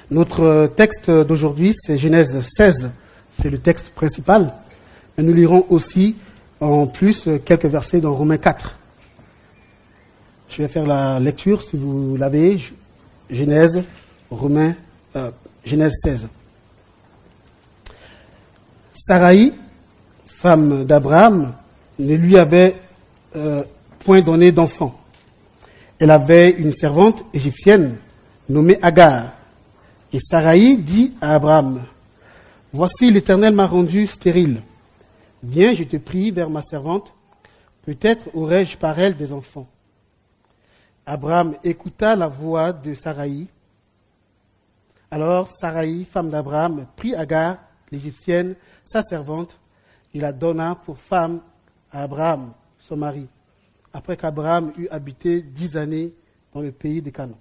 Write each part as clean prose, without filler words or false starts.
Notre texte d'aujourd'hui, c'est Genèse 16, c'est le texte principal. Et nous lirons aussi en plus quelques versets dans Romains 4. Je vais faire la lecture, si vous l'avez, Genèse 16. Saraï, femme d'Abraham, ne lui avait point donné d'enfant. Elle avait une servante égyptienne nommée Agar. Et Saraï dit à Abraham, « Voici l'Éternel m'a rendu stérile. Viens, je te prie, vers ma servante, peut-être aurai-je par elle des enfants. » Abraham écouta la voix de Saraï. Alors Saraï, femme d'Abraham, prit Agar, l'Égyptienne, sa servante, et la donna pour femme à Abraham, son mari, après qu'Abraham eut habité 10 années dans le pays de Canaan.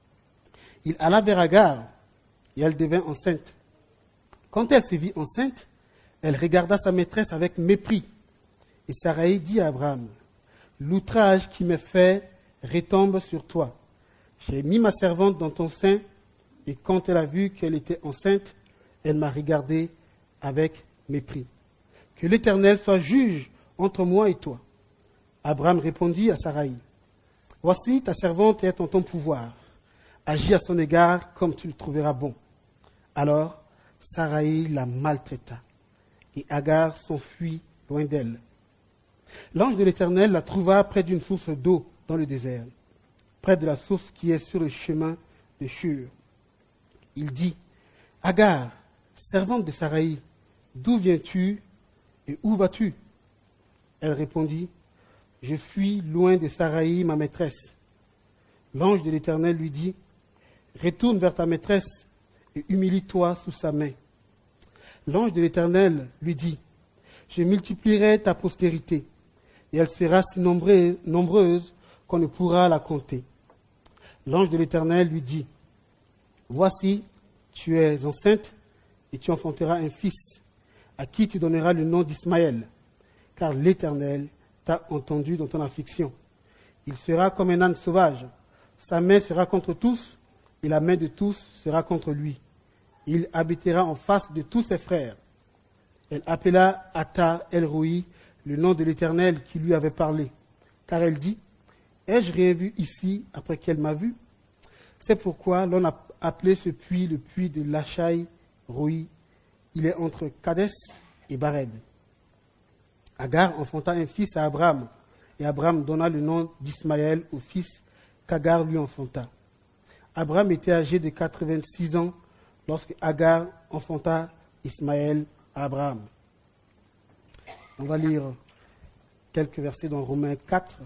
Il alla vers Agar, et elle devint enceinte. Quand elle se vit enceinte, elle regarda sa maîtresse avec mépris. Et Saraï dit à Abraham, « L'outrage qui m'est fait retombe sur toi. J'ai mis ma servante dans ton sein, et quand elle a vu qu'elle était enceinte, elle m'a regardé avec mépris. Que l'Éternel soit juge entre moi et toi. » Abraham répondit à Saraï, « Voici ta servante est en ton pouvoir. Agis à son égard comme tu le trouveras bon. » Alors Saraï la maltraita, et Agar s'enfuit loin d'elle. L'ange de l'Éternel la trouva près d'une source d'eau dans le désert, près de la source qui est sur le chemin de Shur. Il dit, « Agar, servante de Saraï, d'où viens-tu et où vas-tu » Elle répondit, « Je fuis loin de Saraï, ma maîtresse. » L'ange de l'Éternel lui dit, « Retourne vers ta maîtresse et humilie-toi sous sa main. » L'ange de l'Éternel lui dit, « Je multiplierai ta postérité, et elle sera si nombreuse qu'on ne pourra la compter. » L'ange de l'Éternel lui dit, « Voici, tu es enceinte, et tu enfanteras un fils, à qui tu donneras le nom d'Ismaël, car l'Éternel t'a entendu dans ton affliction. Il sera comme un âne sauvage, sa main sera contre tous, et la main de tous sera contre lui. Il habitera en face de tous ses frères. » Elle appela Ata El-Roi, le nom de l'Éternel qui lui avait parlé, car elle dit, « Ai-je rien vu ici après qu'elle m'a vu ?» C'est pourquoi l'on a appelé ce puits le puits de Lachai-Roi. Il est entre Kadès et Bared. Agar enfanta un fils à Abraham, et Abraham donna le nom d'Ismaël au fils qu'Agar lui enfanta. Abraham était âgé de 86 ans lorsque Agar enfanta Ismaël à Abraham. On va lire quelques versets dans Romains 4.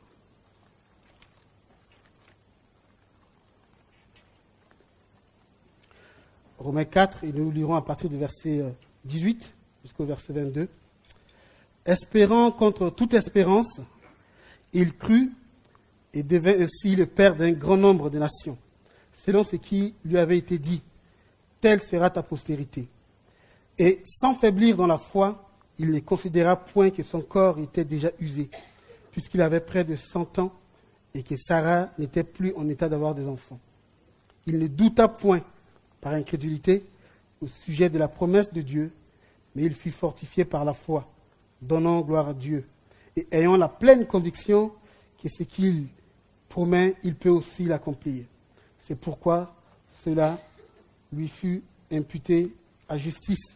Romains 4, et nous lirons à partir du verset 18 jusqu'au verset 22. Espérant contre toute espérance, il crut et devint ainsi le père d'un grand nombre de nations, selon ce qui lui avait été dit, telle sera ta postérité. Et sans faiblir dans la foi, il ne considéra point que son corps était déjà usé, puisqu'il avait près de 100 ans et que Sarah n'était plus en état d'avoir des enfants. Il ne douta point, par incrédulité, au sujet de la promesse de Dieu, mais il fut fortifié par la foi, donnant gloire à Dieu, et ayant la pleine conviction que ce qu'il promet, il peut aussi l'accomplir. C'est pourquoi cela lui fut imputé à justice.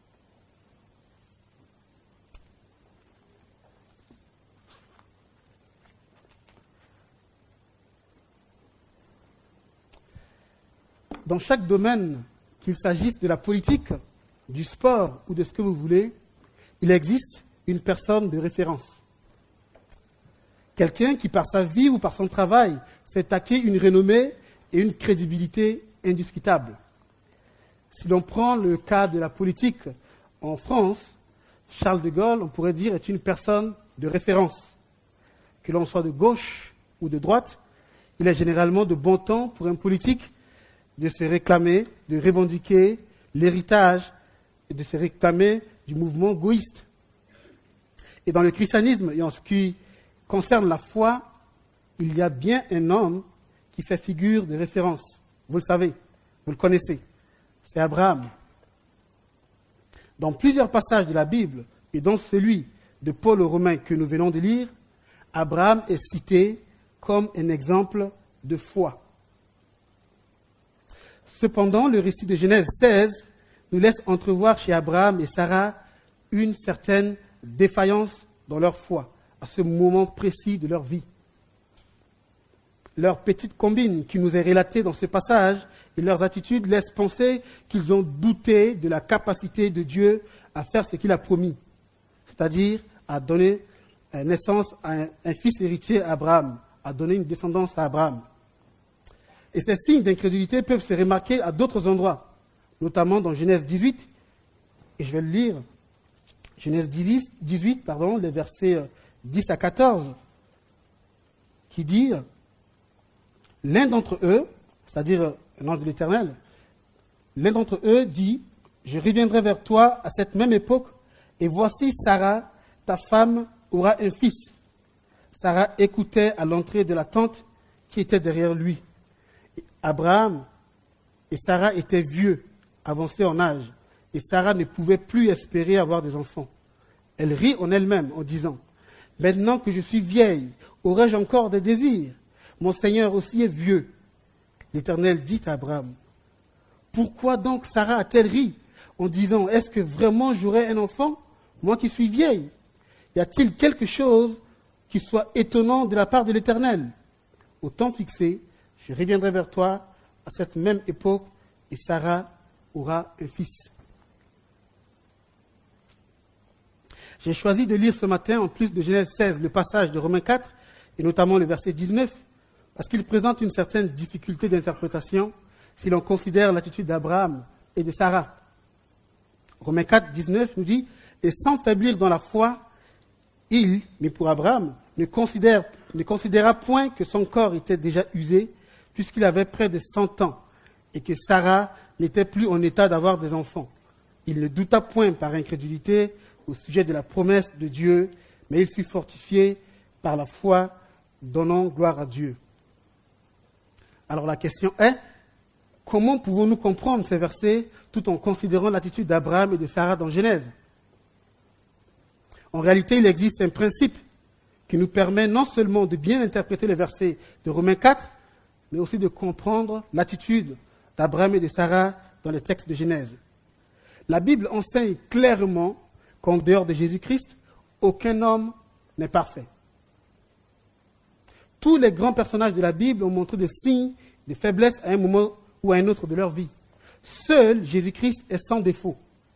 Dans chaque domaine, qu'il s'agisse de la politique, du sport ou de ce que vous voulez, il existe une personne de référence. Quelqu'un qui, par sa vie ou par son travail, s'est acquis une renommée et une crédibilité indiscutables. Si l'on prend le cas de la politique en France, Charles de Gaulle, on pourrait dire, est une personne de référence. Que l'on soit de gauche ou de droite, il est généralement de bon ton pour un politique de se réclamer, de revendiquer l'héritage et de se réclamer du mouvement gaulliste. Et dans le christianisme, et en ce qui concerne la foi, il y a bien un homme qui fait figure de référence. Vous le savez, Vous le connaissez, c'est Abraham. Dans plusieurs passages de la Bible, et dont celui de Paul aux Romains que nous venons de lire, Abraham est cité comme un exemple de foi. Cependant, le récit de Genèse 16 nous laisse entrevoir chez Abraham et Sarah une certaine défaillance dans leur foi, à ce moment précis de leur vie. Leur petite combine qui nous est relatée dans ce passage et leurs attitudes laissent penser qu'ils ont douté de la capacité de Dieu à faire ce qu'il a promis, c'est-à-dire à donner naissance à un fils héritier à Abraham, à donner une descendance à Abraham. Et ces signes d'incrédulité peuvent se remarquer à d'autres endroits, notamment dans Genèse 18, et je vais le lire, Genèse 18, les versets 10 à 14, qui dit, l'un d'entre eux, c'est-à-dire un ange de l'Éternel, l'un d'entre eux dit, je reviendrai vers toi à cette même époque, et voici Sarah, ta femme, aura un fils. Sarah écoutait à l'entrée de la tente qui était derrière lui. Abraham et Sarah étaient vieux, avancés en âge, et Sarah ne pouvait plus espérer avoir des enfants. Elle rit en elle-même en disant, « Maintenant que je suis vieille, aurais-je encore des désirs? Mon Seigneur aussi est vieux. » L'Éternel dit à Abraham, « Pourquoi donc Sarah a-t-elle ri en disant, « Est-ce que vraiment j'aurai un enfant, moi qui suis vieille? Y a-t-il quelque chose qui soit étonnant de la part de l'Éternel? Au temps fixé, je reviendrai vers toi à cette même époque et Sarah aura un fils. » J'ai choisi de lire ce matin, en plus de Genèse 16, le passage de Romains 4, et notamment le verset 19, parce qu'il présente une certaine difficulté d'interprétation si l'on considère l'attitude d'Abraham et de Sarah. Romains 4, 19 nous dit, « Et sans faiblir dans la foi, il, mais pour Abraham, ne considéra point que son corps était déjà usé, puisqu'il avait près de 100 ans, et que Sarah n'était plus en état d'avoir des enfants. Il ne douta point par incrédulité au sujet de la promesse de Dieu, mais il fut fortifié par la foi, donnant gloire à Dieu. » Alors la question est, comment pouvons-nous comprendre ces versets tout en considérant l'attitude d'Abraham et de Sarah dans Genèse? En réalité, il existe un principe qui nous permet non seulement de bien interpréter les versets de Romains 4, mais aussi de comprendre l'attitude d'Abraham et de Sarah dans les textes de Genèse. La Bible enseigne clairement qu'en dehors de Jésus-Christ, aucun homme n'est parfait. Tous les grands personnages de la Bible ont montré des signes de faiblesse à un moment ou à un autre de leur vie. Seul Jésus-Christ est sans défaut.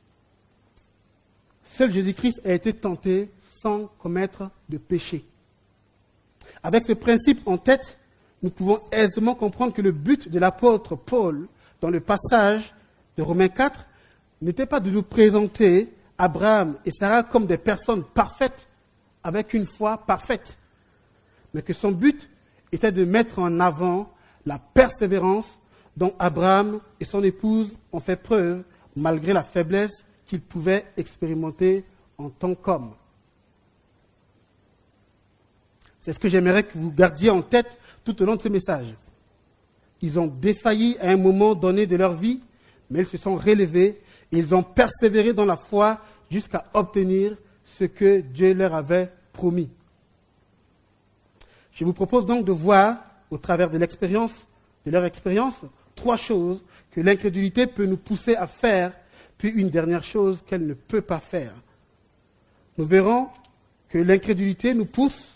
Seul Jésus-Christ a été tenté sans commettre de péché. Avec ce principe en tête, nous pouvons aisément comprendre que le but de l'apôtre Paul, dans le passage de Romains 4, n'était pas de nous présenter Abraham et Sarah comme des personnes parfaites, avec une foi parfaite, mais que son but était de mettre en avant la persévérance dont Abraham et son épouse ont fait preuve, malgré la faiblesse qu'ils pouvaient expérimenter en tant qu'hommes. C'est ce que j'aimerais que vous gardiez en tête tout au long de ce message. Ils ont défailli à un moment donné de leur vie, mais ils se sont relevés et ils ont persévéré dans la foi jusqu'à obtenir ce que Dieu leur avait promis. Je vous propose donc de voir, au travers de leur expérience, 3 choses que l'incrédulité peut nous pousser à faire, puis une dernière chose qu'elle ne peut pas faire. Nous verrons que l'incrédulité nous pousse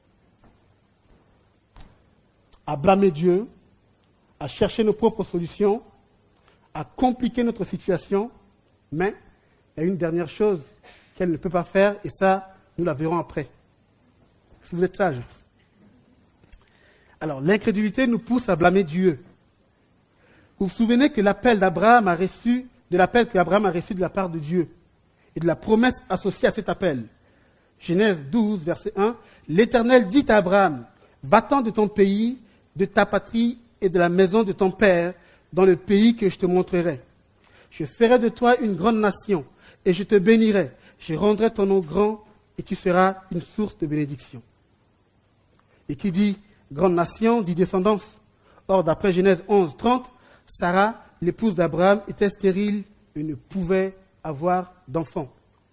à blâmer Dieu, à chercher nos propres solutions, à compliquer notre situation, mais il y a une dernière chose qu'elle ne peut pas faire, et ça, nous la verrons après. Si vous êtes sages. Alors, l'incrédulité nous pousse à blâmer Dieu. Vous vous souvenez que l'appel qu'Abraham a reçu de la part de Dieu, et de la promesse associée à cet appel. Genèse 12, verset 1, « L'Éternel dit à Abraham, va-t'en de ton pays, de ta patrie et de la maison de ton père, dans le pays que je te montrerai. Je ferai de toi une grande nation, et je te bénirai. Je rendrai ton nom grand, et tu seras une source de bénédiction. » Et qui dit grande nation, dit descendance. Or, d'après Genèse 11, 30, Sarah l'épouse d'Abraham, était stérile et ne pouvait avoir d'enfant.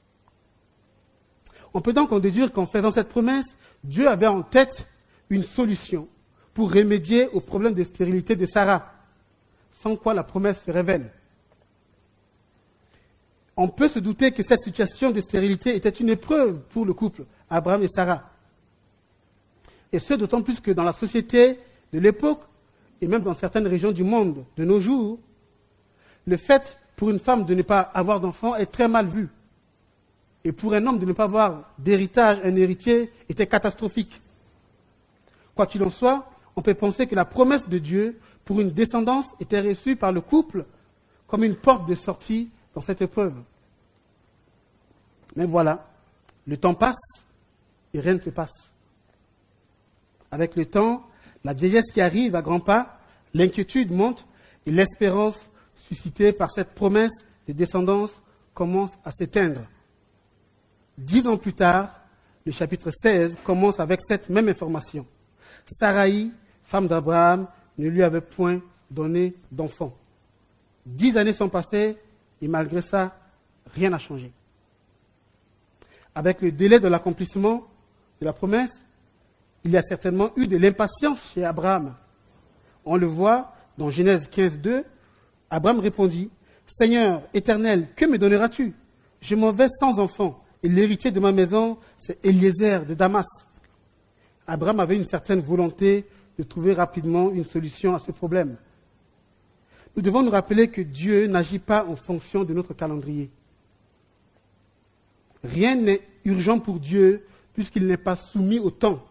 On peut donc en déduire qu'en faisant cette promesse, Dieu avait en tête une solution pour remédier au problème de stérilité de Sarah, sans quoi la promesse serait vaine. On peut se douter que cette situation de stérilité était une épreuve pour le couple, Abraham et Sarah. Et ce, d'autant plus que dans la société de l'époque, et même dans certaines régions du monde de nos jours, le fait pour une femme de ne pas avoir d'enfant est très mal vu. Et pour un homme de ne pas avoir d'héritage, un héritier, était catastrophique. Quoi qu'il en soit, on peut penser que la promesse de Dieu pour une descendance était reçue par le couple comme une porte de sortie dans cette épreuve. Mais voilà, le temps passe et rien ne se passe. Avec le temps, la vieillesse qui arrive à grands pas, l'inquiétude monte et l'espérance suscitée par cette promesse de descendance commence à s'éteindre. 10 ans plus tard, le chapitre 16 commence avec cette même information. Saraï, femme d'Abraham, ne lui avait point donné d'enfant. 10 années sont passées et malgré ça, rien n'a changé. Avec le délai de l'accomplissement de la promesse, il y a certainement eu de l'impatience chez Abraham. On le voit dans Genèse 15, 2. Abraham répondit, « Seigneur éternel, que me donneras-tu? Je m'en vais sans enfant, et l'héritier de ma maison, c'est Eliezer de Damas. » Abraham avait une certaine volonté de trouver rapidement une solution à ce problème. Nous devons nous rappeler que Dieu n'agit pas en fonction de notre calendrier. Rien n'est urgent pour Dieu puisqu'il n'est pas soumis au temps.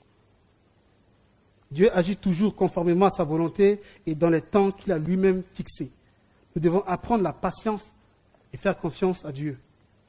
Dieu agit toujours conformément à sa volonté et dans les temps qu'il a lui-même fixés. Nous devons apprendre la patience et faire confiance à Dieu.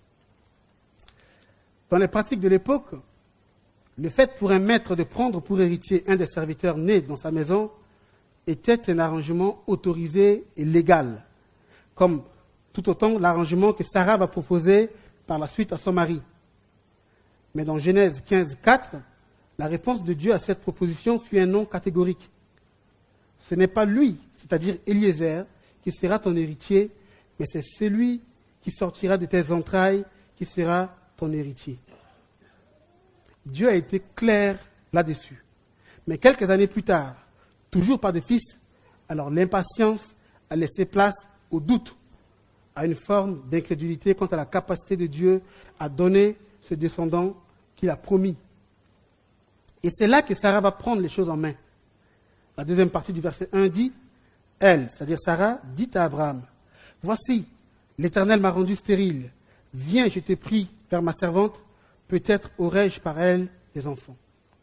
Dans les pratiques de l'époque, le fait pour un maître de prendre pour héritier un des serviteurs nés dans sa maison était un arrangement autorisé et légal, comme tout autant l'arrangement que Sarah va proposer par la suite à son mari. Mais dans Genèse 15, 4, la réponse de Dieu à cette proposition fut un non catégorique. Ce n'est pas lui, c'est-à-dire Eliezer, qui sera ton héritier, mais c'est celui qui sortira de tes entrailles qui sera ton héritier. Dieu a été clair là-dessus. Mais quelques années plus tard, toujours pas de fils, alors l'impatience a laissé place au doute, à une forme d'incrédulité quant à la capacité de Dieu à donner ce descendant qu'il a promis. Et c'est là que Sarah va prendre les choses en main. La deuxième partie du verset 1 dit, elle, c'est-à-dire Sarah, dit à Abraham, « Voici, l'Éternel m'a rendu stérile. Viens, je te prie, vers ma servante, peut-être aurai-je par elle des enfants. »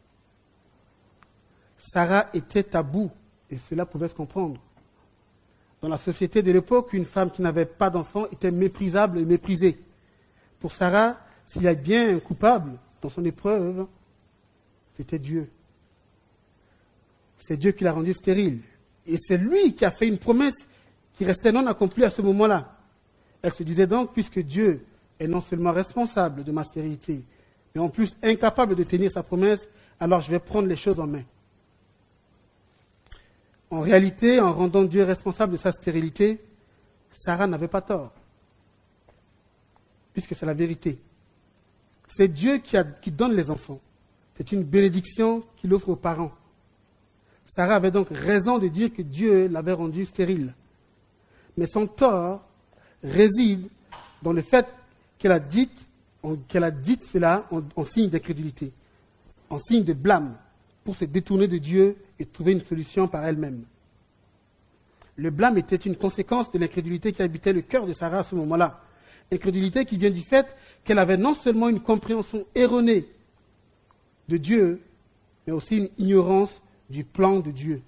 Sarah était à bout, et cela pouvait se comprendre. Dans la société de l'époque, une femme qui n'avait pas d'enfant était méprisable et méprisée. Pour Sarah, s'il y a bien un coupable dans son épreuve, c'était Dieu. C'est Dieu qui l'a rendue stérile. Et c'est lui qui a fait une promesse qui restait non accomplie à ce moment-là. Elle se disait donc, puisque Dieu est non seulement responsable de ma stérilité, mais en plus incapable de tenir sa promesse, alors je vais prendre les choses en main. En réalité, en rendant Dieu responsable de sa stérilité, Sarah n'avait pas tort, puisque c'est la vérité. C'est Dieu qui donne les enfants. C'est une bénédiction qu'il offre aux parents. Sarah avait donc raison de dire que Dieu l'avait rendue stérile. Mais son tort réside dans le fait qu'elle a dit cela en signe d'incrédulité, en signe de blâme, pour se détourner de Dieu et trouver une solution par elle-même. Le blâme était une conséquence de l'incrédulité qui habitait le cœur de Sarah à ce moment-là. Incrédulité qui vient du fait qu'elle avait non seulement une compréhension erronée de Dieu, mais aussi une ignorance du plan de Dieu.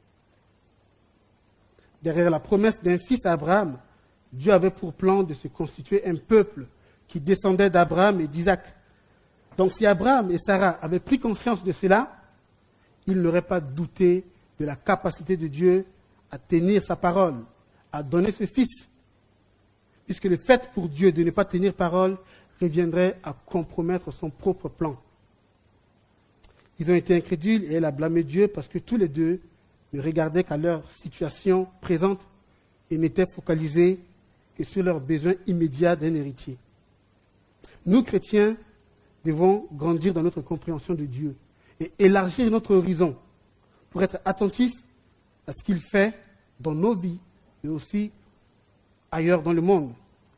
Derrière la promesse d'un fils à Abraham, Dieu avait pour plan de se constituer un peuple qui descendait d'Abraham et d'Isaac. Donc si Abraham et Sarah avaient pris conscience de cela, ils n'auraient pas douté de la capacité de Dieu à tenir sa parole, à donner ce fils. Puisque le fait pour Dieu de ne pas tenir parole reviendrait à compromettre son propre plan. Ils ont été incrédules et elle a blâmé Dieu parce que tous les deux ne regardaient qu'à leur situation présente et n'étaient focalisés que sur leurs besoins immédiats d'un héritier. Nous, chrétiens, devons grandir dans notre compréhension de Dieu et élargir notre horizon pour être attentifs à ce qu'il fait dans nos vies, mais aussi ailleurs dans le monde.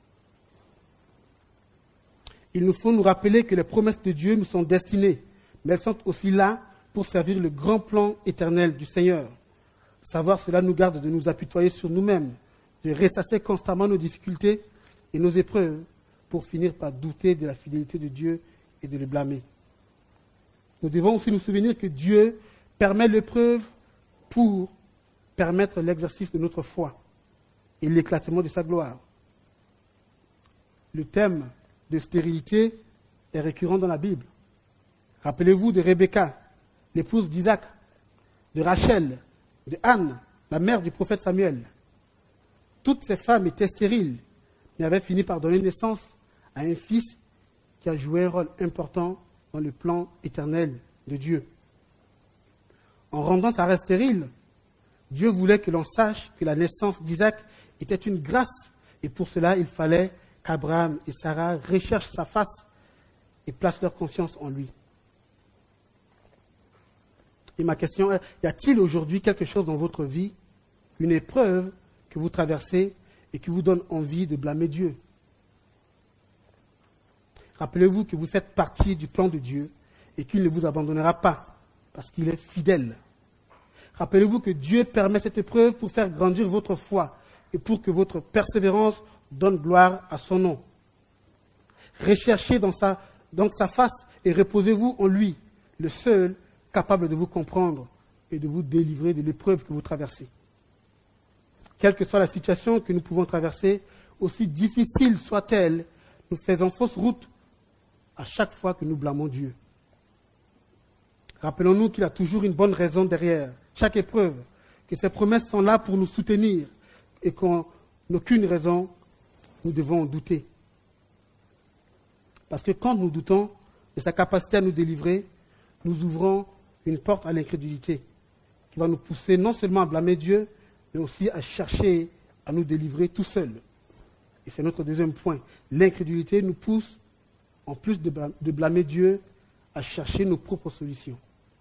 Il nous faut nous rappeler que les promesses de Dieu nous sont destinées, mais elles sont aussi là pour servir le grand plan éternel du Seigneur. Savoir cela nous garde de nous apitoyer sur nous-mêmes, de ressasser constamment nos difficultés et nos épreuves pour finir par douter de la fidélité de Dieu et de le blâmer. Nous devons aussi nous souvenir que Dieu permet l'épreuve pour permettre l'exercice de notre foi et l'éclatement de sa gloire. Le thème de stérilité est récurrent dans la Bible. Rappelez-vous de Rebecca, l'épouse d'Isaac, de Rachel, de Anne, la mère du prophète Samuel. Toutes ces femmes étaient stériles, mais avaient fini par donner naissance à un fils qui a joué un rôle important dans le plan éternel de Dieu. En rendant Sarah stérile, Dieu voulait que l'on sache que la naissance d'Isaac était une grâce, et pour cela, il fallait qu'Abraham et Sarah recherchent sa face et placent leur confiance en lui. Et ma question est, y a-t-il aujourd'hui quelque chose dans votre vie, une épreuve que vous traversez et qui vous donne envie de blâmer Dieu? Rappelez-vous que vous faites partie du plan de Dieu et qu'il ne vous abandonnera pas parce qu'il est fidèle. Rappelez-vous que Dieu permet cette épreuve pour faire grandir votre foi et pour que votre persévérance donne gloire à son nom. Recherchez donc sa face et reposez-vous en lui, le seul capable de vous comprendre et de vous délivrer de l'épreuve que vous traversez. Quelle que soit la situation que nous pouvons traverser, aussi difficile soit-elle, nous faisons fausse route à chaque fois que nous blâmons Dieu. Rappelons-nous qu'il a toujours une bonne raison derrière chaque épreuve, que ses promesses sont là pour nous soutenir et qu'en aucune raison nous devons en douter. Parce que quand nous doutons de sa capacité à nous délivrer, nous ouvrons une porte à l'incrédulité qui va nous pousser non seulement à blâmer Dieu, mais aussi à chercher à nous délivrer tout seuls. Et c'est notre deuxième point. L'incrédulité nous pousse, en plus de blâmer Dieu, à chercher nos propres solutions.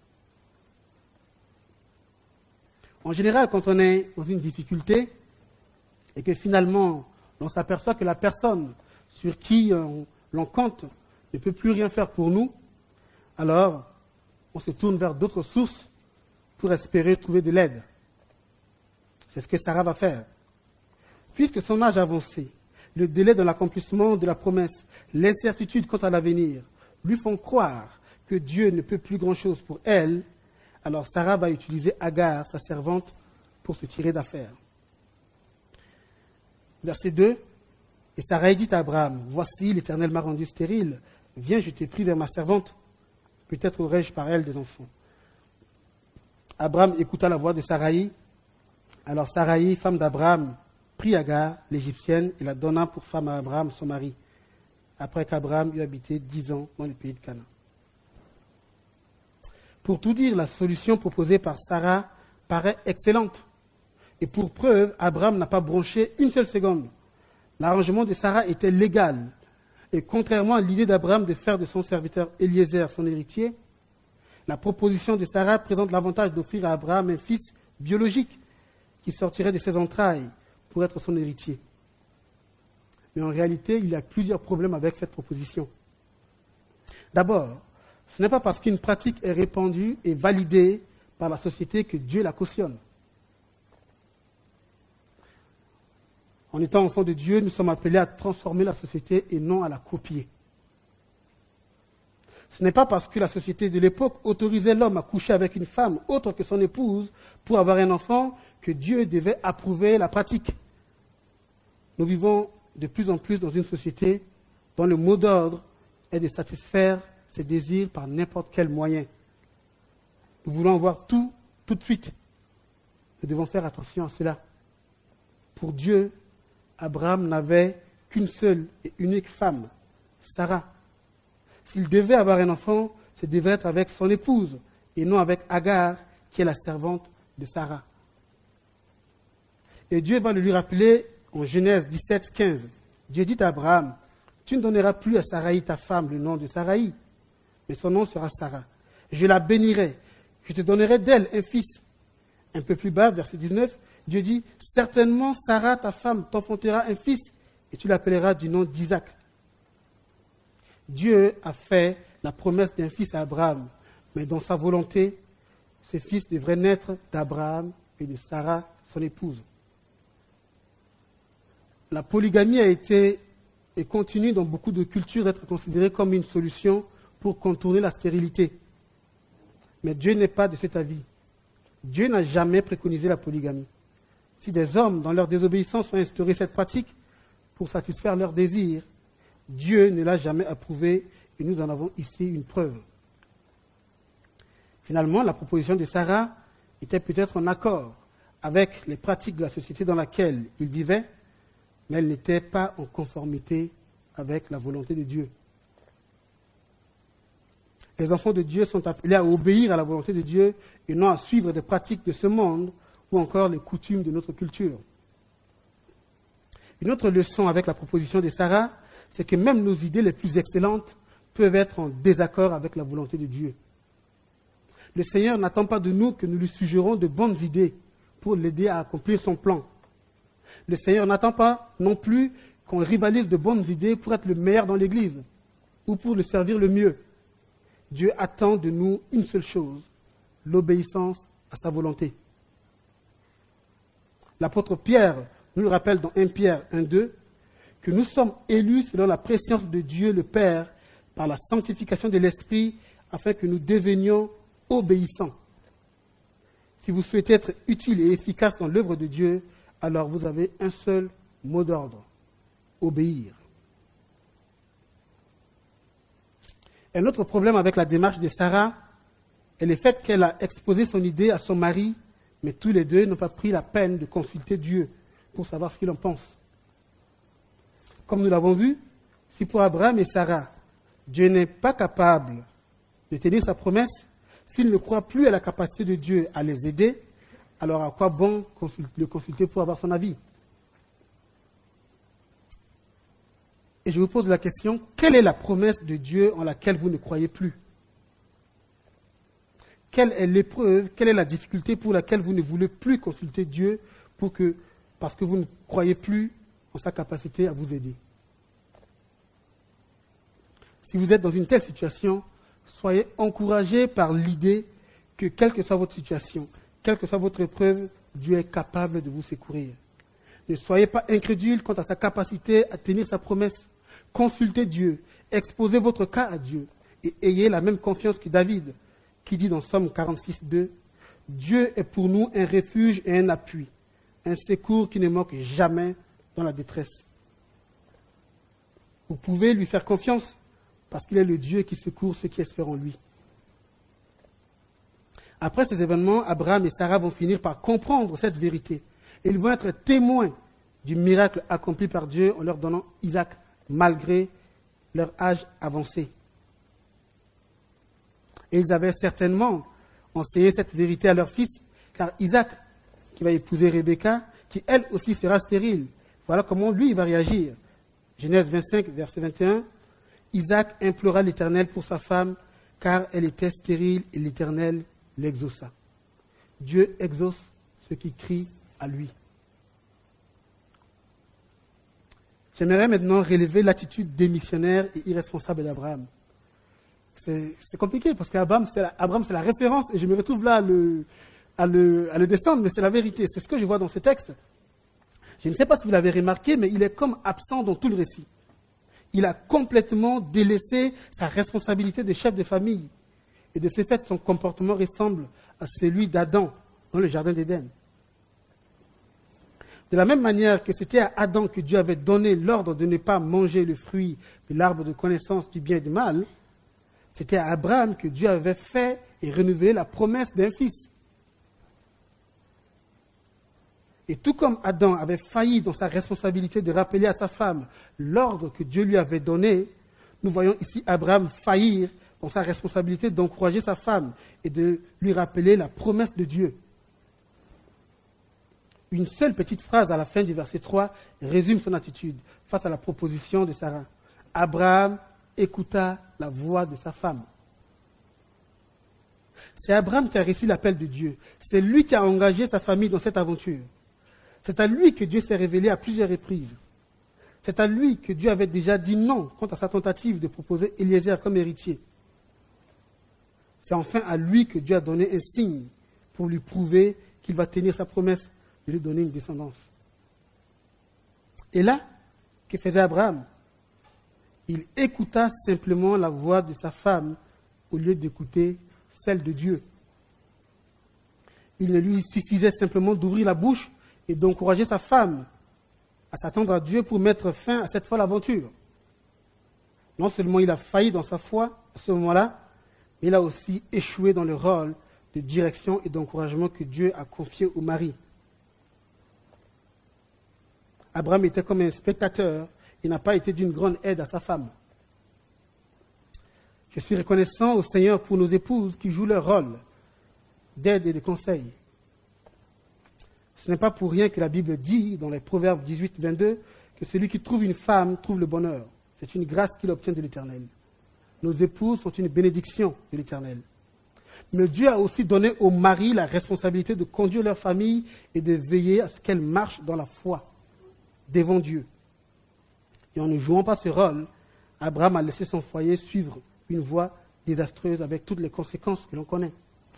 En général, quand on est dans une difficulté et que finalement on s'aperçoit que la personne sur qui l'on compte ne peut plus rien faire pour nous, alors on se tourne vers d'autres sources pour espérer trouver de l'aide. C'est ce que Sarah va faire. Puisque son âge avancé, le délai dans l'accomplissement de la promesse, l'incertitude quant à l'avenir, lui font croire que Dieu ne peut plus grand-chose pour elle, alors Sarah va utiliser Agar, sa servante, pour se tirer d'affaire. Verset 2, et Sarah dit à Abraham, « Voici, l'Éternel m'a rendu stérile, viens, je t'ai pris vers ma servante, peut-être aurai-je par elle des enfants. » Abraham écouta la voix de Saraï. Alors Saraï, femme d'Abraham, prit Agar, l'Égyptienne, et la donna pour femme à Abraham, son mari, après qu'Abraham eut habité 10 ans dans le pays de Canaan. Pour tout dire, la solution proposée par Sarah paraît excellente. Et pour preuve, Abraham n'a pas bronché une seule seconde. L'arrangement de Sarah était légal. Et contrairement à l'idée d'Abraham de faire de son serviteur Eliezer son héritier, la proposition de Sarah présente l'avantage d'offrir à Abraham un fils biologique qui sortirait de ses entrailles pour être son héritier. Mais en réalité, il y a plusieurs problèmes avec cette proposition. D'abord, ce n'est pas parce qu'une pratique est répandue et validée par la société que Dieu la cautionne. En étant enfants de Dieu, nous sommes appelés à transformer la société et non à la copier. Ce n'est pas parce que la société de l'époque autorisait l'homme à coucher avec une femme autre que son épouse pour avoir un enfant que Dieu devait approuver la pratique. Nous vivons de plus en plus dans une société dont le mot d'ordre est de satisfaire ses désirs par n'importe quel moyen. Nous voulons avoir tout de suite. Nous devons faire attention à cela. Pour Dieu, Abraham n'avait qu'une seule et unique femme, Sarah. S'il devait avoir un enfant, ce devait être avec son épouse et non avec Agar, qui est la servante de Sarah. Et Dieu va le lui rappeler en Genèse 17, 15. Dieu dit à Abraham, tu ne donneras plus à Saraï ta femme le nom de Saraï, mais son nom sera Sarah. Je la bénirai, je te donnerai d'elle un fils. Un peu plus bas, verset 19, Dieu dit, certainement Sarah, ta femme, t'enfantera un fils, et tu l'appelleras du nom d'Isaac. Dieu a fait la promesse d'un fils à Abraham, mais dans sa volonté, ce fils devrait naître d'Abraham et de Sarah, son épouse. La polygamie a été et continue dans beaucoup de cultures d'être considérée comme une solution pour contourner la stérilité. Mais Dieu n'est pas de cet avis. Dieu n'a jamais préconisé la polygamie. Si des hommes, dans leur désobéissance, ont instauré cette pratique pour satisfaire leurs désirs, Dieu ne l'a jamais approuvée et nous en avons ici une preuve. Finalement, la proposition de Sarah était peut-être en accord avec les pratiques de la société dans laquelle il vivait, mais elle n'était pas en conformité avec la volonté de Dieu. Les enfants de Dieu sont appelés à obéir à la volonté de Dieu et non à suivre des pratiques de ce monde ou encore les coutumes de notre culture. Une autre leçon avec la proposition de Sarah, c'est que même nos idées les plus excellentes peuvent être en désaccord avec la volonté de Dieu. Le Seigneur n'attend pas de nous que nous lui suggérons de bonnes idées pour l'aider à accomplir son plan. Le Seigneur n'attend pas non plus qu'on rivalise de bonnes idées pour être le meilleur dans l'Église ou pour le servir le mieux. Dieu attend de nous une seule chose, l'obéissance à sa volonté. L'apôtre Pierre nous le rappelle dans 1 Pierre 1,2 que nous sommes élus selon la préscience de Dieu le Père par la sanctification de l'Esprit afin que nous devenions obéissants. Si vous souhaitez être utile et efficace dans l'œuvre de Dieu, alors vous avez un seul mot d'ordre, obéir. Un autre problème avec la démarche de Sarah est le fait qu'elle a exposé son idée à son mari, mais tous les deux n'ont pas pris la peine de consulter Dieu pour savoir ce qu'il en pense. Comme nous l'avons vu, si pour Abraham et Sarah, Dieu n'est pas capable de tenir sa promesse, s'il ne croit plus à la capacité de Dieu à les aider, alors à quoi bon le consulter pour avoir son avis? Et je vous pose la question, quelle est la promesse de Dieu en laquelle vous ne croyez plus? Quelle est l'épreuve, quelle est la difficulté pour laquelle vous ne voulez plus consulter Dieu parce que vous ne croyez plus en sa capacité à vous aider? Si vous êtes dans une telle situation, soyez encouragés par l'idée que quelle que soit votre situation, quelle que soit votre épreuve, Dieu est capable de vous secourir. Ne soyez pas incrédules quant à sa capacité à tenir sa promesse. Consultez Dieu, exposez votre cas à Dieu et ayez la même confiance que David, qui dit dans Psaume 46, 2, « Dieu est pour nous un refuge et un appui, un secours qui ne manque jamais dans la détresse. » Vous pouvez lui faire confiance parce qu'il est le Dieu qui secourt ceux qui espèrent en lui. Après ces événements, Abraham et Sarah vont finir par comprendre cette vérité. Et ils vont être témoins du miracle accompli par Dieu en leur donnant Isaac, malgré leur âge avancé. Et ils avaient certainement enseigné cette vérité à leur fils, car Isaac, qui va épouser Rebecca, qui elle aussi sera stérile, voilà comment lui il va réagir. Genèse 25, verset 21, Isaac implora l'Éternel pour sa femme, car elle était stérile et l'Éternel l'exauça. Dieu exauce ceux qui crient à lui. J'aimerais maintenant relever l'attitude démissionnaire et irresponsable d'Abraham. C'est compliqué parce qu'Abraham, c'est la référence et je me retrouve là à le descendre, mais c'est la vérité. C'est ce que je vois dans ce texte. Je ne sais pas si vous l'avez remarqué, mais il est comme absent dans tout le récit. Il a complètement délaissé sa responsabilité de chef de famille. Et de ce fait, son comportement ressemble à celui d'Adam dans le jardin d'Éden. De la même manière que c'était à Adam que Dieu avait donné l'ordre de ne pas manger le fruit de l'arbre de connaissance du bien et du mal, c'était à Abraham que Dieu avait fait et renouvelé la promesse d'un fils. Et tout comme Adam avait failli dans sa responsabilité de rappeler à sa femme l'ordre que Dieu lui avait donné, nous voyons ici Abraham faillir dans sa responsabilité d'encourager sa femme et de lui rappeler la promesse de Dieu. Une seule petite phrase à la fin du verset 3 résume son attitude face à la proposition de Sarah. Abraham écouta la voix de sa femme. C'est Abraham qui a reçu l'appel de Dieu. C'est lui qui a engagé sa famille dans cette aventure. C'est à lui que Dieu s'est révélé à plusieurs reprises. C'est à lui que Dieu avait déjà dit non quant à sa tentative de proposer Eliezer comme héritier. C'est enfin à lui que Dieu a donné un signe pour lui prouver qu'il va tenir sa promesse de lui donner une descendance. Et là, que faisait Abraham? Il écouta simplement la voix de sa femme au lieu d'écouter celle de Dieu. Il ne lui suffisait simplement d'ouvrir la bouche et d'encourager sa femme à s'attendre à Dieu pour mettre fin à cette folle aventure. Non seulement il a failli dans sa foi à ce moment-là, mais il a aussi échoué dans le rôle de direction et d'encouragement que Dieu a confié au mari. Abraham était comme un spectateur et n'a pas été d'une grande aide à sa femme. Je suis reconnaissant au Seigneur pour nos épouses qui jouent leur rôle d'aide et de conseil. Ce n'est pas pour rien que la Bible dit, dans les Proverbes 18, 22, que celui qui trouve une femme trouve le bonheur. C'est une grâce qu'il obtient de l'Éternel. Nos épouses sont une bénédiction de l'Éternel. Mais Dieu a aussi donné aux maris la responsabilité de conduire leur famille et de veiller à ce qu'elle marche dans la foi, devant Dieu. Et en ne jouant pas ce rôle, Abraham a laissé son foyer suivre une voie désastreuse avec toutes les conséquences que l'on connaît.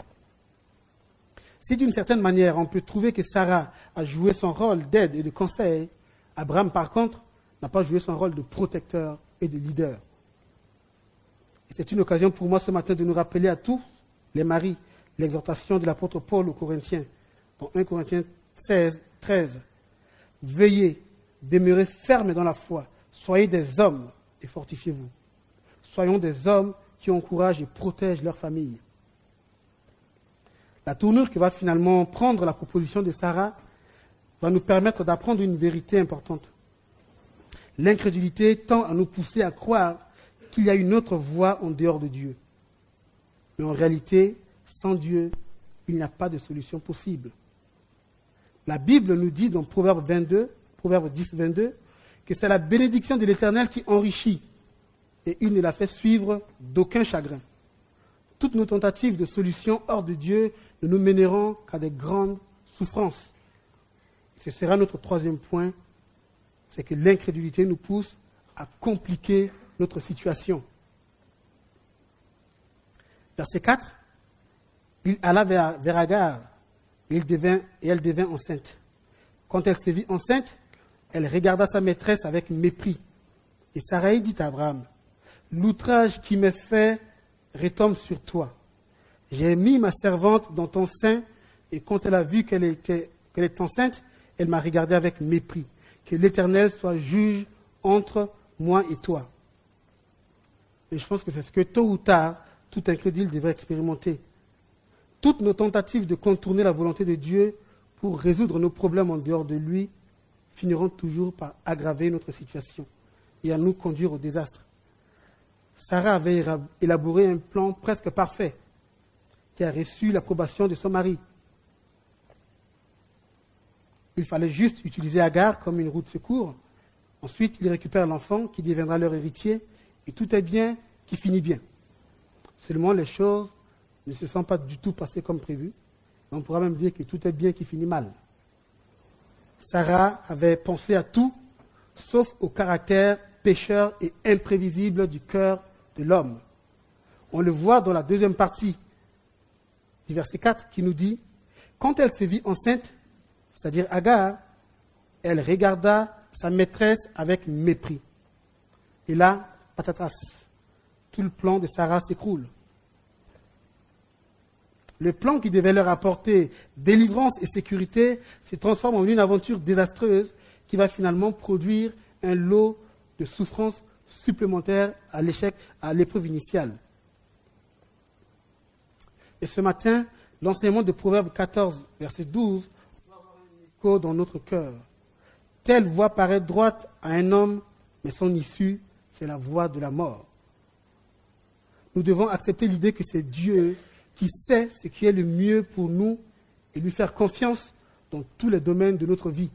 Si d'une certaine manière on peut trouver que Sarah a joué son rôle d'aide et de conseil, Abraham par contre n'a pas joué son rôle de protecteur et de leader. Et c'est une occasion pour moi ce matin de nous rappeler à tous les maris l'exhortation de l'apôtre Paul aux Corinthiens, dans 1 Corinthiens 16, 13. Veillez, demeurez fermes dans la foi, soyez des hommes et fortifiez-vous. Soyons des hommes qui encouragent et protègent leur famille. La tournure que va finalement prendre la proposition de Sarah va nous permettre d'apprendre une vérité importante. L'incrédulité tend à nous pousser à croire qu'il y a une autre voie en dehors de Dieu. Mais en réalité, sans Dieu, il n'y a pas de solution possible. La Bible nous dit dans Proverbe 10, 22, que c'est la bénédiction de l'Éternel qui enrichit et il ne la fait suivre d'aucun chagrin. Toutes nos tentatives de solution hors de Dieu ne nous mèneront qu'à des grandes souffrances. Ce sera notre troisième point, c'est que l'incrédulité nous pousse à compliquer notre situation. Verset 4, il alla vers Agar et elle devint enceinte. Quand elle se vit enceinte, elle regarda sa maîtresse avec mépris. Et Sarai dit à Abraham, l'outrage qui m'est fait retombe sur toi. J'ai mis ma servante dans ton sein et quand elle a vu qu'elle est enceinte, elle m'a regardé avec mépris. Que l'Éternel soit juge entre moi et toi. Et je pense que c'est ce que tôt ou tard, tout incrédule devrait expérimenter. Toutes nos tentatives de contourner la volonté de Dieu pour résoudre nos problèmes en dehors de lui finiront toujours par aggraver notre situation et à nous conduire au désastre. Sarah avait élaboré un plan presque parfait qui a reçu l'approbation de son mari. Il fallait juste utiliser Agar comme une roue de secours. Ensuite, il récupère l'enfant qui deviendra leur héritier et tout est bien qui finit bien. Seulement, les choses ne se sont pas du tout passées comme prévu. On pourra même dire que tout est bien qui finit mal. Sarah avait pensé à tout, sauf au caractère pécheur et imprévisible du cœur de l'homme. On le voit dans la deuxième partie du verset 4 qui nous dit « Quand elle se vit enceinte, c'est-à-dire Agar, elle regarda sa maîtresse avec mépris. » Et là, patatas, tout le plan de Sarah s'écroule. Le plan qui devait leur apporter délivrance et sécurité se transforme en une aventure désastreuse qui va finalement produire un lot de souffrances supplémentaires à l'échec, à l'épreuve initiale. Et ce matin, l'enseignement de Proverbe 14, verset 12, doit avoir un écho dans notre cœur. Telle voie paraît droite à un homme, mais son issue, c'est la voie de la mort. Nous devons accepter l'idée que c'est Dieu qui sait ce qui est le mieux pour nous et lui faire confiance dans tous les domaines de notre vie.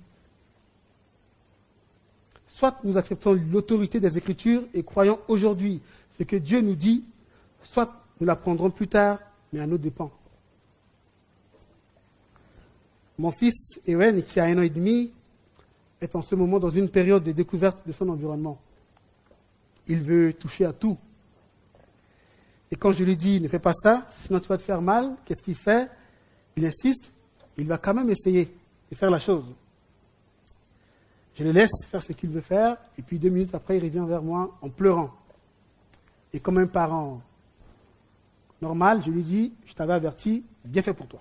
Soit nous acceptons l'autorité des Écritures et croyons aujourd'hui ce que Dieu nous dit, soit nous l'apprendrons plus tard, mais à nos dépens. Mon fils, Ewen, qui a 1 an et demi, est en ce moment dans une période de découverte de son environnement. Il veut toucher à tout. Et quand je lui dis, ne fais pas ça, sinon tu vas te faire mal, qu'est-ce qu'il fait? Il insiste, il va quand même essayer de faire la chose. Je le laisse faire ce qu'il veut faire, et puis 2 minutes après, il revient vers moi en pleurant. Et comme un parent normal, je lui dis, je t'avais averti, bien fait pour toi.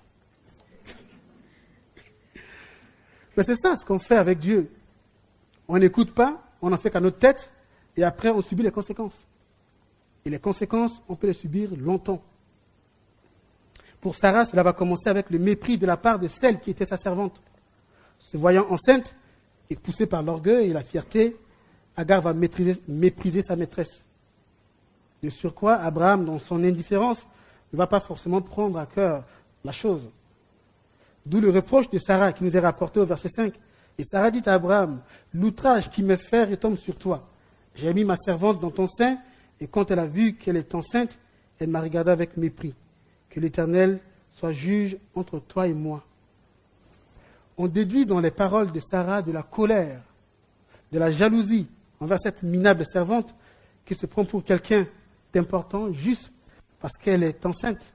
Mais c'est ça ce qu'on fait avec Dieu. On n'écoute pas, on n'en fait qu'à notre tête, et après on subit les conséquences. Et les conséquences, on peut les subir longtemps. Pour Sarah, cela va commencer avec le mépris de la part de celle qui était sa servante. Se voyant enceinte et poussée par l'orgueil et la fierté, Agar va mépriser sa maîtresse. De surcroît, Abraham, dans son indifférence, ne va pas forcément prendre à cœur la chose. D'où le reproche de Sarah qui nous est rapporté au verset 5. Et Sarah dit à Abraham, l'outrage qui m'est fait retombe sur toi. J'ai mis ma servante dans ton sein, et quand elle a vu qu'elle est enceinte, elle m'a regardé avec mépris. Que l'Éternel soit juge entre toi et moi. On déduit dans les paroles de Sarah de la colère, de la jalousie envers cette minable servante qui se prend pour quelqu'un d'important juste parce qu'elle est enceinte.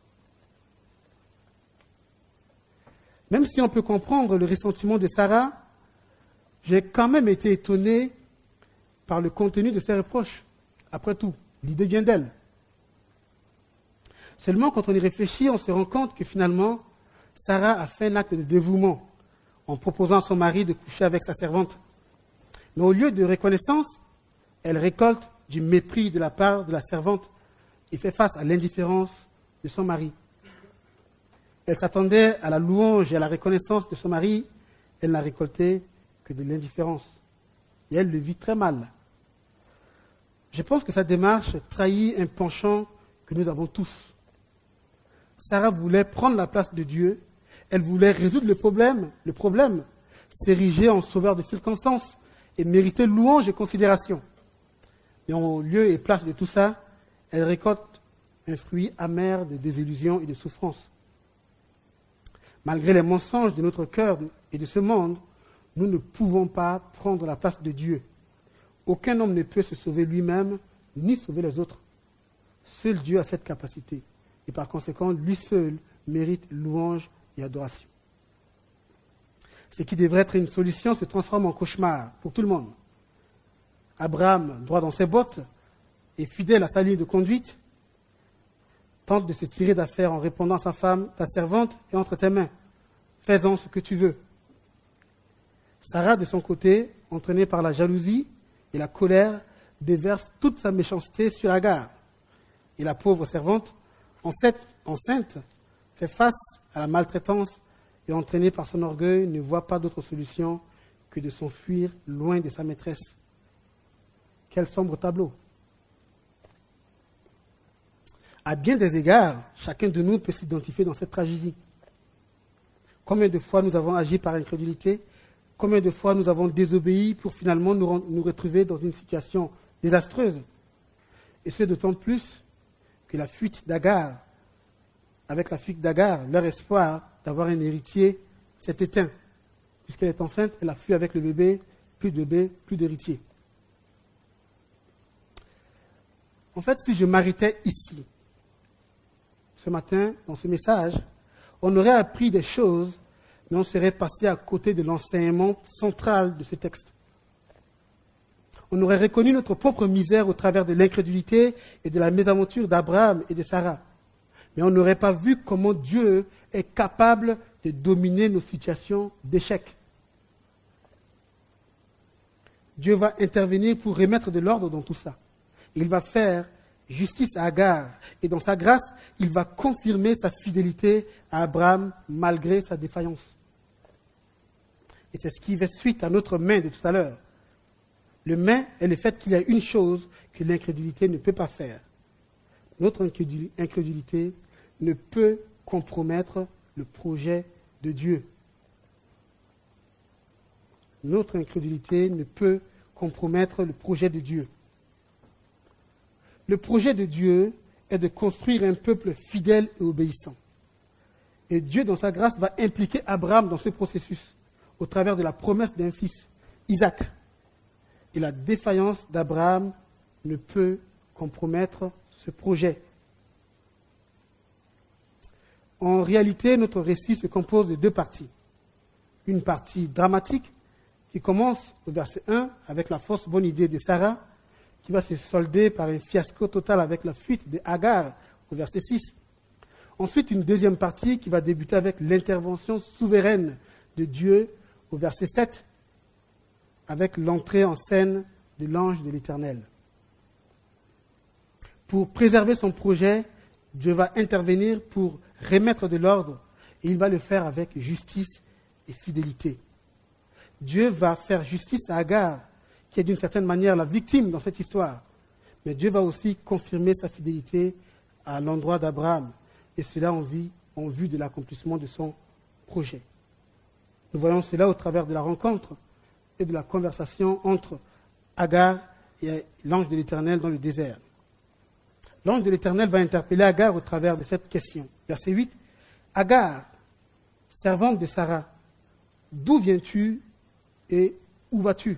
Même si on peut comprendre le ressentiment de Sarah, j'ai quand même été étonné par le contenu de ses reproches. Après tout, l'idée vient d'elle. Seulement, quand on y réfléchit, on se rend compte que finalement, Sarah a fait un acte de dévouement en proposant à son mari de coucher avec sa servante. Mais au lieu de reconnaissance, elle récolte du mépris de la part de la servante et fait face à l'indifférence de son mari. Elle s'attendait à la louange et à la reconnaissance de son mari, elle n'a récolté que de l'indifférence. Et elle le vit très mal. Je pense que sa démarche trahit un penchant que nous avons tous. Sarah voulait prendre la place de Dieu, elle voulait résoudre le problème, s'ériger en sauveur de circonstances et mériter louange et considération. Mais en lieu et place de tout ça, elle récolte un fruit amer de désillusion et de souffrance. Malgré les mensonges de notre cœur et de ce monde, nous ne pouvons pas prendre la place de Dieu. Aucun homme ne peut se sauver lui-même, ni sauver les autres. Seul Dieu a cette capacité. Et par conséquent, lui seul mérite louange et adoration. Ce qui devrait être une solution se transforme en cauchemar pour tout le monde. Abraham, droit dans ses bottes et fidèle à sa ligne de conduite, tente de se tirer d'affaire en répondant à sa femme, ta servante est entre tes mains. Fais-en ce que tu veux. Sarah, de son côté, entraînée par la jalousie et la colère, déverse toute sa méchanceté sur Agar. Et la pauvre servante, enceinte, fait face à la maltraitance et entraînée par son orgueil, ne voit pas d'autre solution que de s'enfuir loin de sa maîtresse. Quel sombre tableau! À bien des égards, chacun de nous peut s'identifier dans cette tragédie. Combien de fois nous avons agi par incrédulité? Combien de fois nous avons désobéi pour finalement nous retrouver dans une situation désastreuse? Et ce d'autant plus que la fuite d'Agar, avec la fuite d'Agar, leur espoir d'avoir un héritier s'est éteint. Puisqu'elle est enceinte, elle a fui avec le bébé, plus d'héritier. En fait, si je m'arrêtais ici, ce matin, dans ce message, on aurait appris des choses, mais on serait passé à côté de l'enseignement central de ce texte. On aurait reconnu notre propre misère au travers de l'incrédulité et de la mésaventure d'Abraham et de Sarah. Mais on n'aurait pas vu comment Dieu est capable de dominer nos situations d'échec. Dieu va intervenir pour remettre de l'ordre dans tout ça. Il va faire justice à Agar. Et dans sa grâce, il va confirmer sa fidélité à Abraham malgré sa défaillance. Et c'est ce qui fait suite à notre main de tout à l'heure. Le mais est le fait qu'il y a une chose que l'incrédulité ne peut pas faire. Notre incrédulité ne peut compromettre le projet de Dieu. notre incrédulité ne peut compromettre le projet de Dieu. Le projet de Dieu est de construire un peuple fidèle et obéissant. Et Dieu, dans sa grâce, va impliquer Abraham dans ce processus au travers de la promesse d'un fils, Isaac. Et la défaillance d'Abraham ne peut compromettre ce projet. En réalité, notre récit se compose de deux parties. Une partie dramatique qui commence au verset 1 avec la fausse bonne idée de Sarah, qui va se solder par un fiasco total avec la fuite de Agar au verset 6. Ensuite, une deuxième partie qui va débuter avec l'intervention souveraine de Dieu au verset 7, avec l'entrée en scène de l'ange de l'Éternel. Pour préserver son projet, Dieu va intervenir pour remettre de l'ordre, et il va le faire avec justice et fidélité. Dieu va faire justice à Agar, qui est d'une certaine manière la victime dans cette histoire. Mais Dieu va aussi confirmer sa fidélité à l'endroit d'Abraham, et cela en vue de l'accomplissement de son projet. Nous voyons cela au travers de la rencontre et de la conversation entre Agar et l'ange de l'Éternel dans le désert. L'ange de l'Éternel va interpeller Agar au travers de cette question. Verset 8. Agar, servante de Sarah, d'où viens-tu et où vas-tu?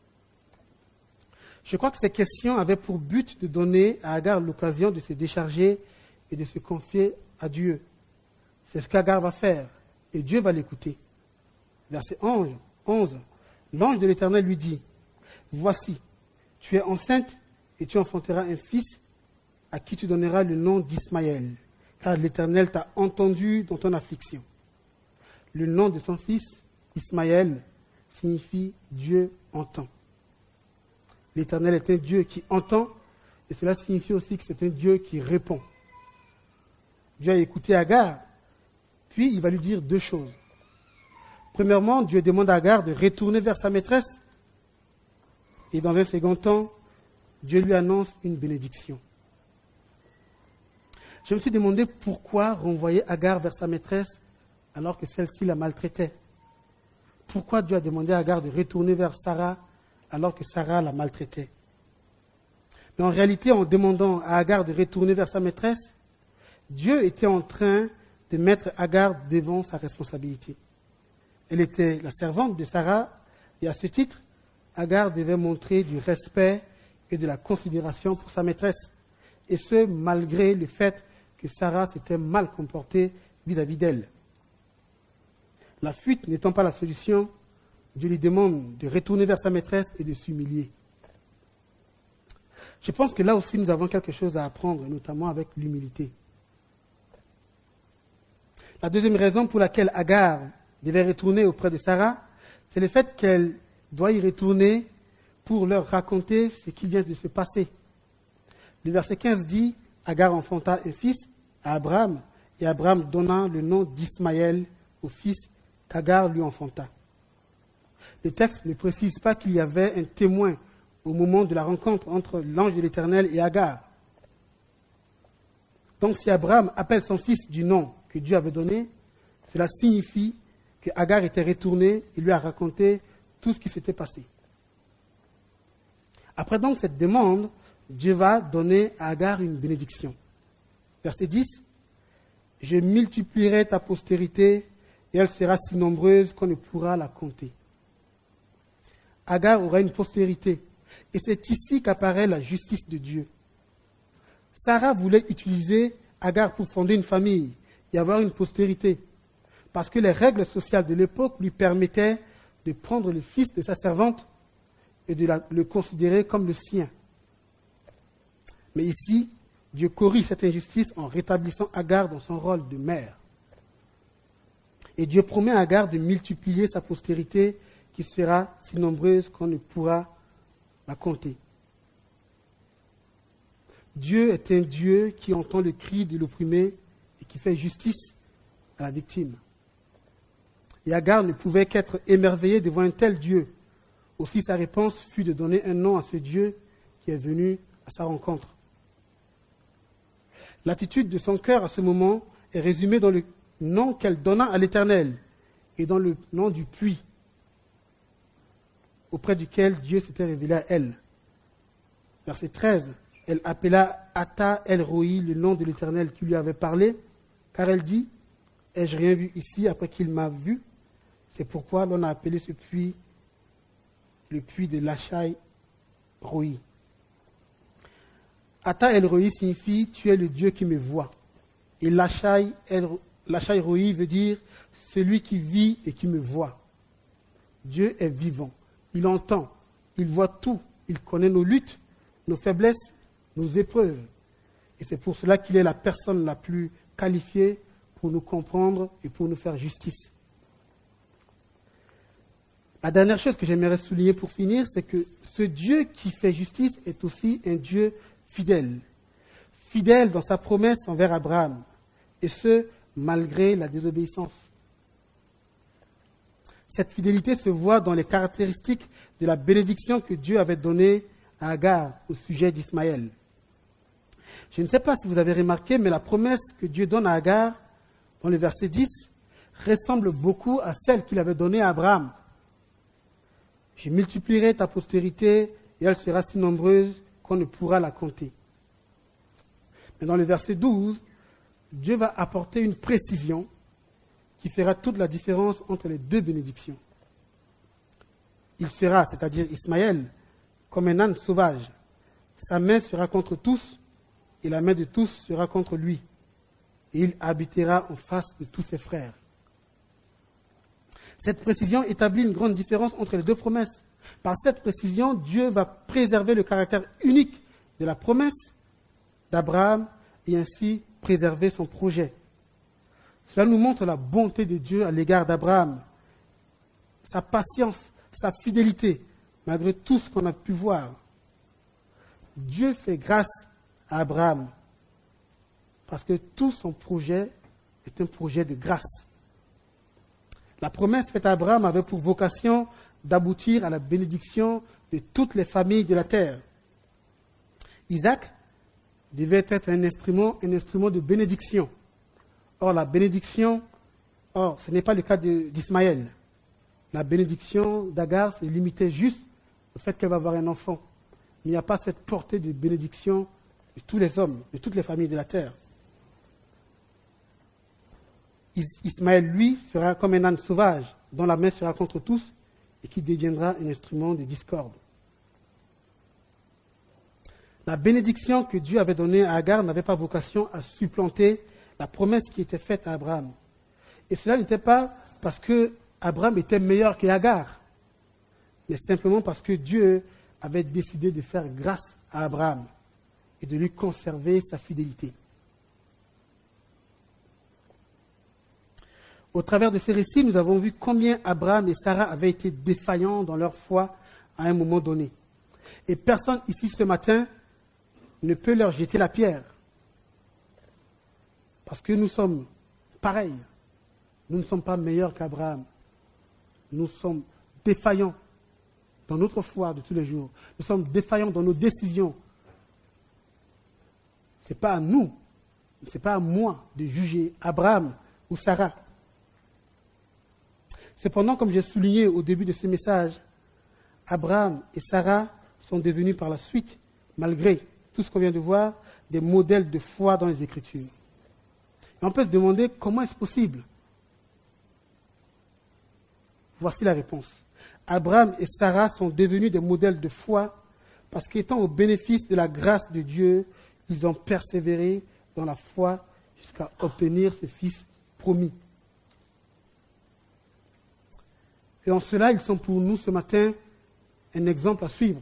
Je crois que ces questions avaient pour but de donner à Agar l'occasion de se décharger et de se confier à Dieu. C'est ce qu'Agar va faire et Dieu va l'écouter. Verset 11. L'ange de l'Éternel lui dit, voici, tu es enceinte et tu enfanteras un fils à qui tu donneras le nom d'Ismaël, car l'Éternel t'a entendu dans ton affliction. Le nom de son fils, Ismaël, signifie Dieu entend. L'Éternel est un Dieu qui entend, et cela signifie aussi que c'est un Dieu qui répond. Dieu a écouté Agar, puis il va lui dire deux choses. Premièrement, Dieu demande à Agar de retourner vers sa maîtresse, et dans un second temps, Dieu lui annonce une bénédiction. Je me suis demandé pourquoi renvoyer Agar vers sa maîtresse alors que celle-ci la maltraitait. Pourquoi Dieu a demandé à Agar de retourner vers Sarah alors que Sarah la maltraitait. Mais en réalité, en demandant à Agar de retourner vers sa maîtresse, Dieu était en train de mettre Agar devant sa responsabilité. Elle était la servante de Sarah et à ce titre, Agar devait montrer du respect et de la considération pour sa maîtresse. Et ce, malgré le fait que Sarah s'était mal comportée vis-à-vis d'elle. La fuite n'étant pas la solution, Dieu lui demande de retourner vers sa maîtresse et de s'humilier. Je pense que là aussi nous avons quelque chose à apprendre, notamment avec l'humilité. La deuxième raison pour laquelle Agar devait retourner auprès de Sarah, c'est le fait qu'elle doit y retourner pour leur raconter ce qui vient de se passer. Le verset 15 dit, Agar enfanta un fils à Abraham, et Abraham donna le nom d'Ismaël au fils qu'Agar lui enfanta. Le texte ne précise pas qu'il y avait un témoin au moment de la rencontre entre l'ange de l'Éternel et Agar. Donc si Abraham appelle son fils du nom que Dieu avait donné, cela signifie que Agar était retournée et lui a raconté tout ce qui s'était passé. Après donc cette demande, Dieu va donner à Agar une bénédiction. Verset 10. Je multiplierai ta postérité et elle sera si nombreuse qu'on ne pourra la compter. Agar aura une postérité. Et c'est ici qu'apparaît la justice de Dieu. Sarah voulait utiliser Agar pour fonder une famille et avoir une postérité. Parce que les règles sociales de l'époque lui permettaient de prendre le fils de sa servante et de le considérer comme le sien. Mais ici, Dieu corrige cette injustice en rétablissant Agar dans son rôle de mère. Et Dieu promet à Agar de multiplier sa postérité qui sera si nombreuse qu'on ne pourra la compter. Dieu est un Dieu qui entend le cri de l'opprimé et qui fait justice à la victime. Et Agar ne pouvait qu'être émerveillée devant un tel Dieu. Aussi sa réponse fut de donner un nom à ce Dieu qui est venu à sa rencontre. L'attitude de son cœur à ce moment est résumée dans le nom qu'elle donna à l'Éternel et dans le nom du puits. auprès duquel Dieu s'était révélé à elle. Verset 13. Elle appela Ata El-Roi, le nom de l'Éternel qui lui avait parlé, car elle dit, ai-je rien vu ici après qu'il m'a vu? C'est pourquoi l'on a appelé ce puits le puits de Lachai-Roi. Ata El-Roi signifie tu es le Dieu qui me voit. Et Lachai-Roi veut dire celui qui vit et qui me voit. Dieu est vivant. Il entend. Il voit tout. Il connaît nos luttes, nos faiblesses, nos épreuves. Et c'est pour cela qu'il est la personne la plus qualifiée pour nous comprendre et pour nous faire justice. La dernière chose que j'aimerais souligner pour finir, c'est que ce Dieu qui fait justice est aussi un Dieu fidèle. Fidèle dans sa promesse envers Abraham. Et ce, malgré la désobéissance. Cette fidélité se voit dans les caractéristiques de la bénédiction que Dieu avait donnée à Agar au sujet d'Ismaël. Je ne sais pas si vous avez remarqué, mais la promesse que Dieu donne à Agar, dans le verset 10, ressemble beaucoup à celle qu'il avait donnée à Abraham. Je multiplierai ta postérité et elle sera si nombreuse qu'on ne pourra la compter. Mais dans le verset 12, Dieu va apporter une précision qui fera toute la différence entre les deux bénédictions. Il sera, c'est-à-dire Ismaël, comme un âne sauvage. Sa main sera contre tous et la main de tous sera contre lui. Et il habitera en face de tous ses frères. Cette précision établit une grande différence entre les deux promesses. Par cette précision, Dieu va préserver le caractère unique de la promesse d'Abraham et ainsi préserver son projet. Cela nous montre la bonté de Dieu à l'égard d'Abraham, sa patience, sa fidélité, malgré tout ce qu'on a pu voir. Dieu fait grâce à Abraham parce que tout son projet est un projet de grâce. La promesse faite à Abraham avait pour vocation d'aboutir à la bénédiction de toutes les familles de la terre. Isaac devait être un instrument de bénédiction. Or, ce n'est pas le cas d'Ismaël. La bénédiction d'Agar se limitait juste au fait qu'elle va avoir un enfant. Il n'y a pas cette portée de bénédiction de tous les hommes, de toutes les familles de la terre. Ismaël, lui, sera comme un âne sauvage, dont la main sera contre tous et qui deviendra un instrument de discorde. La bénédiction que Dieu avait donnée à Agar n'avait pas vocation à supplanter la promesse qui était faite à Abraham. Et cela n'était pas parce que Abraham était meilleur qu'Agar, mais simplement parce que Dieu avait décidé de faire grâce à Abraham et de lui conserver sa fidélité. Au travers de ces récits, nous avons vu combien Abraham et Sarah avaient été défaillants dans leur foi à un moment donné. Et personne ici ce matin ne peut leur jeter la pierre. Parce que nous sommes pareils. Nous ne sommes pas meilleurs qu'Abraham. Nous sommes défaillants dans notre foi de tous les jours. Nous sommes défaillants dans nos décisions. Ce n'est pas à nous, ce n'est pas à moi de juger Abraham ou Sarah. Cependant, comme j'ai souligné au début de ce message, Abraham et Sarah sont devenus par la suite, malgré tout ce qu'on vient de voir, des modèles de foi dans les Écritures. Et on peut se demander comment est-ce possible. Voici la réponse. Abraham et Sarah sont devenus des modèles de foi parce qu'étant au bénéfice de la grâce de Dieu, ils ont persévéré dans la foi jusqu'à obtenir ce fils promis. Et en cela, ils sont pour nous ce matin un exemple à suivre.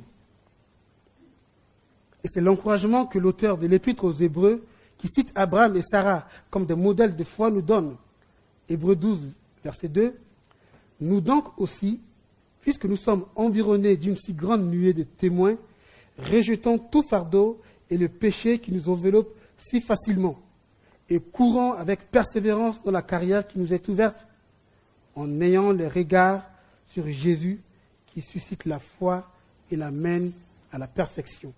Et c'est l'encouragement que l'auteur de l'Épître aux Hébreux, qui cite Abraham et Sarah comme des modèles de foi, nous donne. Hébreux 12, verset 2. Nous donc aussi, puisque nous sommes environnés d'une si grande nuée de témoins, rejetons tout fardeau et le péché qui nous enveloppe si facilement, et courons avec persévérance dans la carrière qui nous est ouverte, en ayant le regard sur Jésus qui suscite la foi et l'amène à la perfection.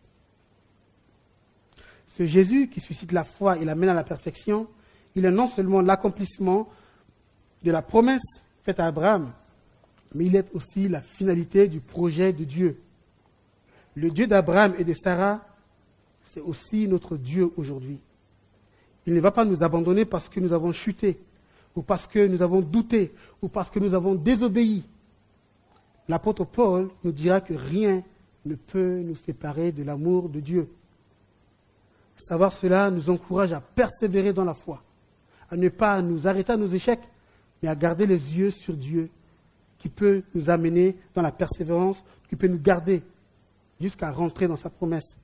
Ce Jésus qui suscite la foi et l'amène à la perfection, il est non seulement l'accomplissement de la promesse faite à Abraham, mais il est aussi la finalité du projet de Dieu. Le Dieu d'Abraham et de Sarah, c'est aussi notre Dieu aujourd'hui. Il ne va pas nous abandonner parce que nous avons chuté, ou parce que nous avons douté, ou parce que nous avons désobéi. L'apôtre Paul nous dira que rien ne peut nous séparer de l'amour de Dieu. Savoir cela nous encourage à persévérer dans la foi, à ne pas nous arrêter à nos échecs, mais à garder les yeux sur Dieu, qui peut nous amener dans la persévérance, qui peut nous garder jusqu'à rentrer dans sa promesse.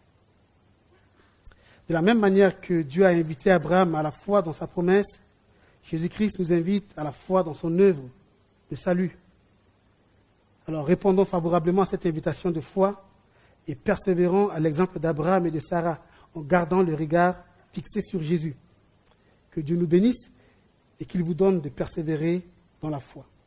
De la même manière que Dieu a invité Abraham à la foi dans sa promesse, Jésus-Christ nous invite à la foi dans son œuvre de salut. Alors répondons favorablement à cette invitation de foi et persévérons à l'exemple d'Abraham et de Sarah en gardant le regard fixé sur Jésus. Que Dieu nous bénisse et qu'il vous donne de persévérer dans la foi.